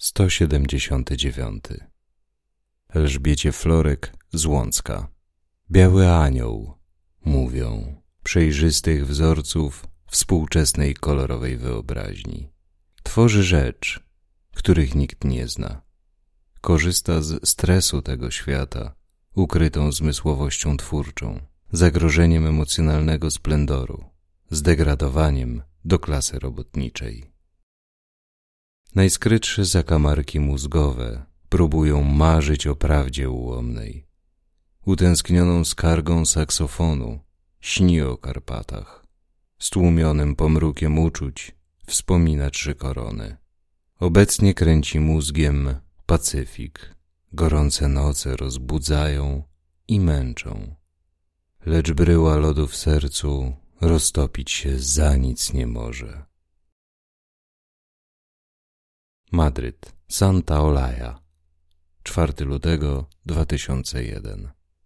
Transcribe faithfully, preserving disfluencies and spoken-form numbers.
sto siedemdziesiąty dziewiąty. Elżbiecie Florek z Łącka. Biały anioł, mówią, przejrzystych wzorców współczesnej kolorowej wyobraźni. Tworzy rzecz, których nikt nie zna. Korzysta z stresu tego świata, ukrytą zmysłowością twórczą, zagrożeniem emocjonalnego splendoru, zdegradowaniem do klasy robotniczej. Najskrytsze zakamarki mózgowe próbują marzyć o prawdzie ułomnej. Utęsknioną skargą saksofonu śni o Karpatach. Stłumionym pomrukiem uczuć wspomina trzy korony. Obecnie kręci mózgiem Pacyfik. Gorące noce rozbudzają i męczą. Lecz bryła lodu w sercu roztopić się za nic nie może. Madryt, Santa Olaya, czwartego lutego dwa tysiące pierwszego.